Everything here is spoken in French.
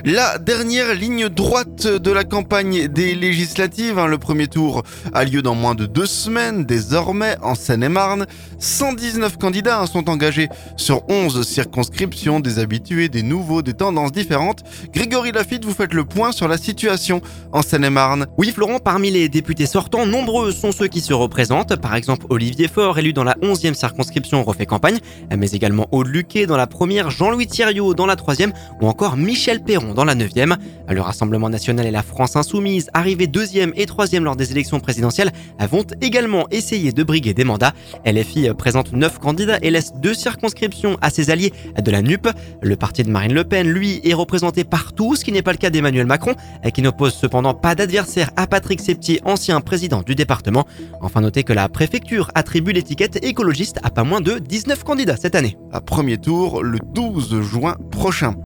La dernière ligne droite de la campagne des législatives, le premier tour a lieu dans moins de 2 semaines. Désormais, en Seine-et-Marne, 119 candidats sont engagés sur 11 circonscriptions, des habitués, des nouveaux, des tendances différentes. Grégory Laffitte, vous faites le point sur la situation en Seine-et-Marne. Oui Florent, parmi les députés sortants, nombreux sont ceux qui se représentent. Par exemple Olivier Faure, élu dans la 11e circonscription, refait campagne, mais également Aude Luquet dans la première, Jean-Louis Thiriot dans la 3e ou encore Michel Perron dans la 9e. Le Rassemblement national et la France insoumise, arrivés 2e et 3e lors des élections présidentielles, vont également essayer de briguer des mandats. LFI présente 9 candidats et laisse 2 circonscriptions à ses alliés de la NUP. Le parti de Marine Le Pen, lui, est représenté partout, ce qui n'est pas le cas d'Emmanuel Macron, qui n'oppose cependant pas d'adversaire à Patrick Septier, ancien président du département. Enfin, notez que la préfecture attribue l'étiquette écologiste à pas moins de 19 candidats cette année. À premier tour le 12 juin prochain.